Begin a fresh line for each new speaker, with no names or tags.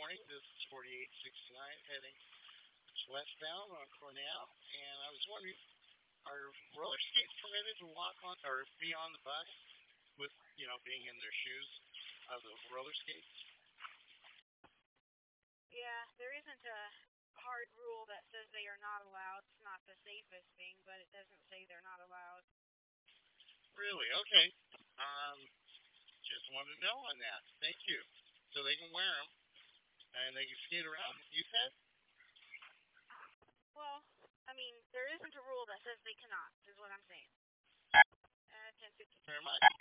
morning. This is 4869 heading westbound on Cornell. And I was wondering, are roller skates permitted to walk on or be on the bus with, being in their shoes of the roller skates?
Yeah, there isn't a hard rule that says they are not allowed. It's not the safest thing, but it doesn't say they're not allowed.
Really? Okay. Um, just wanted to know on that. Thank you. So they can wear them and they can skate around. You said?
Well, I mean, there isn't a rule that says they cannot, is what I'm saying. 10:50.
Very much.